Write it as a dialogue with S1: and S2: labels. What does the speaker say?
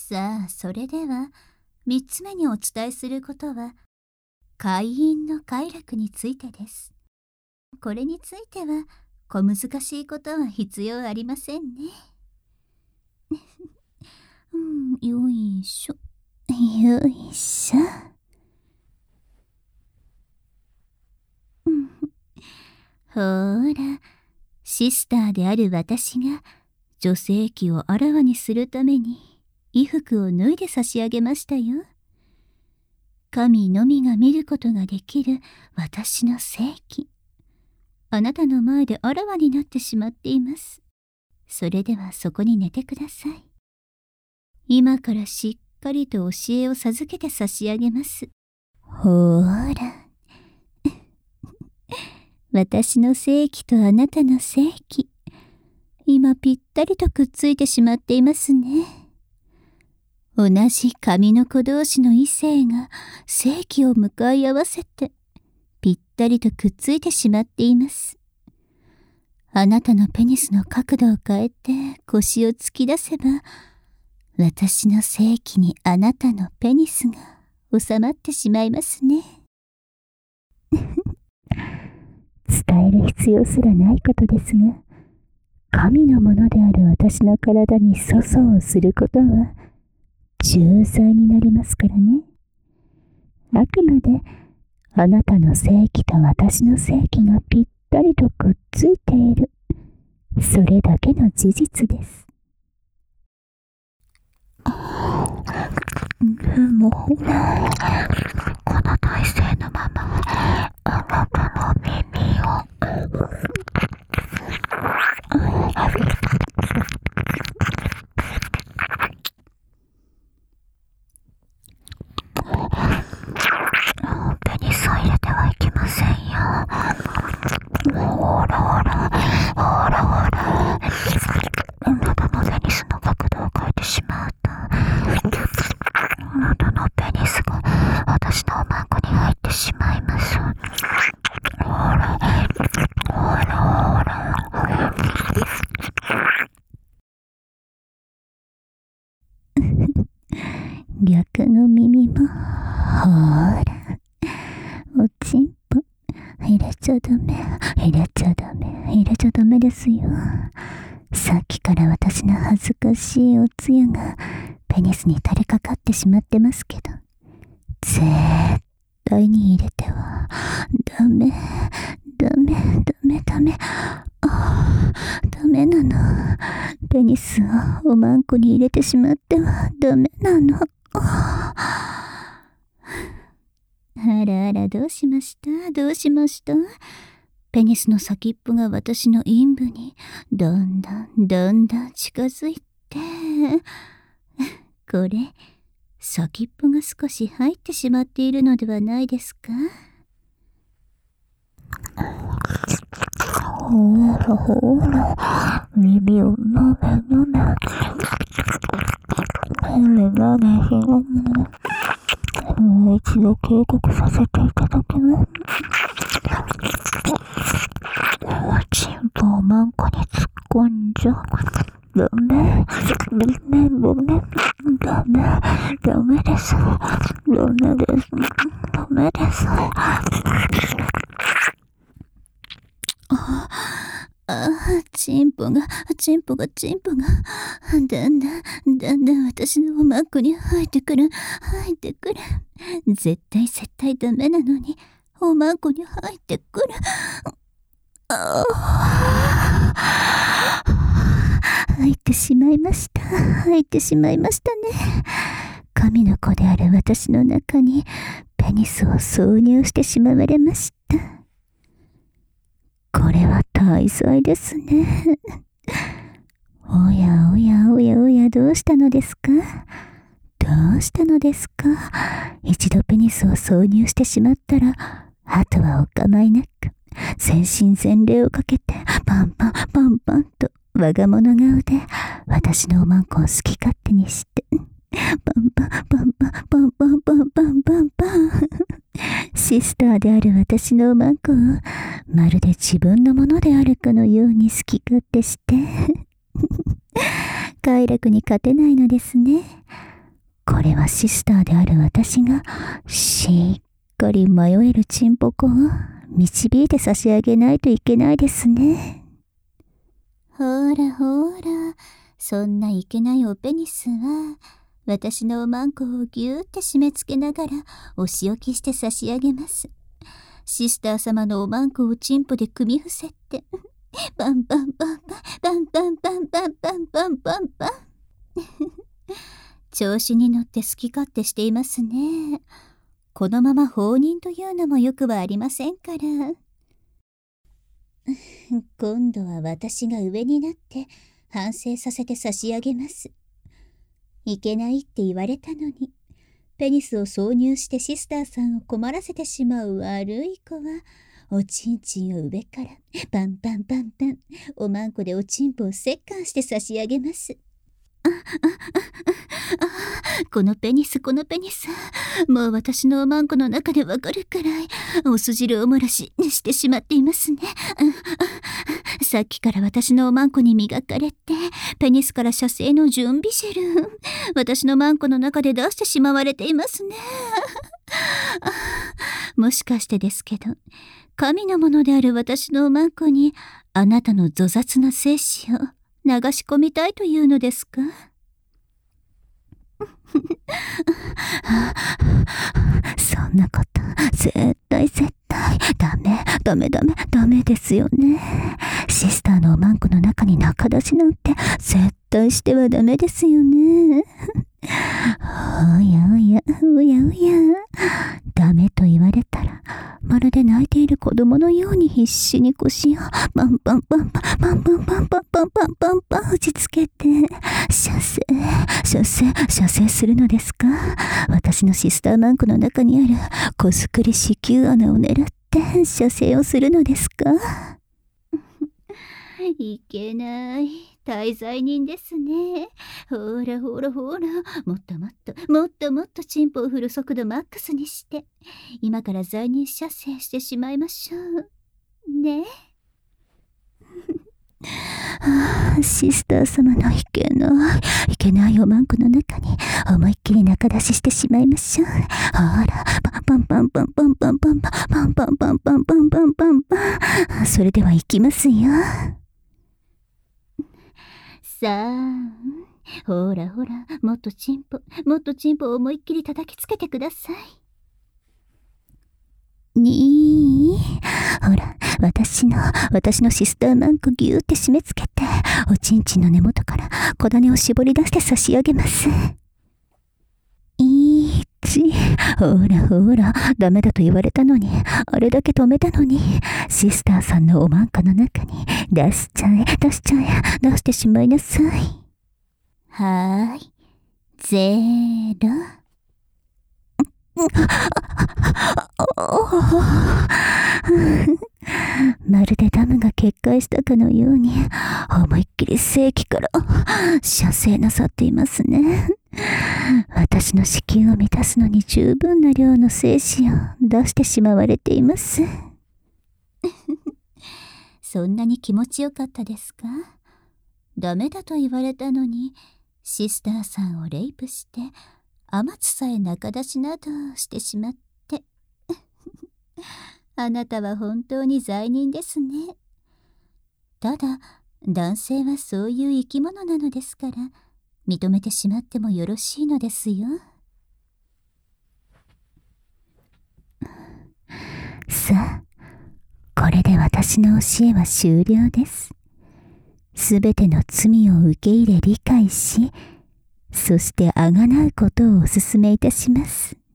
S1: さあ、それでは3つ目にお伝えすることは、会員の快楽についてです。これについては小難しいことは必要ありませんね。よいしょよいしょ。ほーら、シスターである私が女性器をあらわにするために衣服を脱いで差し上げましたよ。神のみが見ることができる私の性器、あなたの前であらわになってしまっています。それではそこに寝てください。今からしっかりと教えを授けて差し上げます。ほーら私の性器とあなたの性器、今ぴったりとくっついてしまっていますね。同じ神の子同士の異性が性器を向かい合わせてぴったりとくっついてしまっています。あなたのペニスの角度を変えて腰を突き出せば、私の性器にあなたのペニスが収まってしまいますね。伝える必要すらないことですが、神のものである私の体に粗相をすることは重罪になりますからね。あくまであなたの性器と私の性器がぴったりとくっついている、それだけの事実です。でもこの体勢のままあなたの耳をペニスを入れてはいけませんよ。ほらほらほらほら、あなたのペニスの角度を変えてしまうと、あなたのペニスが私のおまんこに入ってしまいます。ほらほらほら逆の耳もほら、おちんぽ入れちゃダメ、入れちゃダメ、入れちゃダメですよ。さっきから私の恥ずかしいおつゆがペニスに垂れかかってしまってますけど、絶対に入れてはダメダメダメダメ、ダメなの。ペニスをおまんこに入れてしまってはダメなの。あらあら、どうしましたどうしました。ペニスの先っぽが私の陰部にだんだんだんだん近づいて、これ先っぽが少し入ってしまっているのではないですか。ほらほら、耳をなめなめ、もう一度警告させていただきます。おちんぽをまんこに突っ込んじゃダメダメダメダメですダメですダメです。チンポがだんだん私のおまんこに入ってくる。絶対ダメなのにおまんこに入ってくる。入ってしまいましたね。神の子である私の中にペニスを挿入してしまわれました。これは大罪ですね。おや、どうしたのですか。一度ペニスを挿入してしまったら、あとはお構いなく全身全霊をかけてパンパンと我が物顔で私のおまんこを好き勝手にしてパンシスターである私のおまんこをまるで自分のものであるかのように好き勝手して快楽に勝てないのですね。 これはシスターである私がしっかり迷えるチンポコを導いて差し上げないといけないですね。ほらほら、そんないけないおペニスは私のおまんこをぎゅーって締め付けながらお仕置きして差し上げます。シスター様のおまんこをチンポで組み伏せてパンパンパンパンパンパンパンパンパンパンパンパン調子に乗って好き勝手していますね。このまま放任というのもよくはありませんから。今度は私が上になって反省させて差し上げます。いけないって言われたのに、ペニスを挿入してシスターさんを困らせてしまう悪い子は、おちんちんを上からパンパンパンパン、おまんこでおちんぽを折檻して差し上げます。このペニス、もう私のおまんこの中でわかるくらいお酢汁を漏らししてしまっていますね。さっきから私のおまんこに磨かれて、ペニスから射精の準備汁私のまんこの中で出してしまわれていますね。もしかしてですけど、神のものである私のおまんこにあなたの粗雑な精子を流し込みたいというのですか？そんなこと絶対ダメですよね。シスターのおまんこの中に中出しなんて絶対してはダメですよね。おやダメと言われたら、まるで泣いている子供のように必死に腰をパンパンパンパンパンパンパンパンパンパンパンパン打ちつけて、射精するのですか？私のシスターマンコの中にある子作り子宮穴を狙って射精をするのですか？いけない。大罪人ですね。ほら、もっとチンポを振る速度マックスにして、今から罪人射精してしまいましょう。ね。シスター様のいけないおまんこの中に思いっきり中出ししてしまいましょう。ほら、パンパンパンパンパンパンパンパンパンパンパンパンパンパン。それではいきますよ。さあ、ほら、もっとチンポを思いっきり叩きつけてください。ほら、私のシスターマンコぎゅーって締め付けて、おちんちんの根元から小種を絞り出して差し上げます。ほら、ダメだと言われたのに、あれだけ止めたのに、シスターさんのおまんこの中に出してしまいなさい。はーい、0。まるでダムが決壊したかのように、思いっきり性器から射精なさっていますね。私の子宮を満たすのに十分な量の精子を出してしまわれています。そんなに気持ちよかったですか？ダメだと言われたのに、シスターさんをレイプして、天津さえ中出しなどしてしまって。あなたは本当に罪人ですね。ただ、男性はそういう生き物なのですから、認めてしまってもよろしいのですよ。さあ、これで私の教えは終了です。すべての罪を受け入れ理解し、そしてあがなうことをお勧めいたします。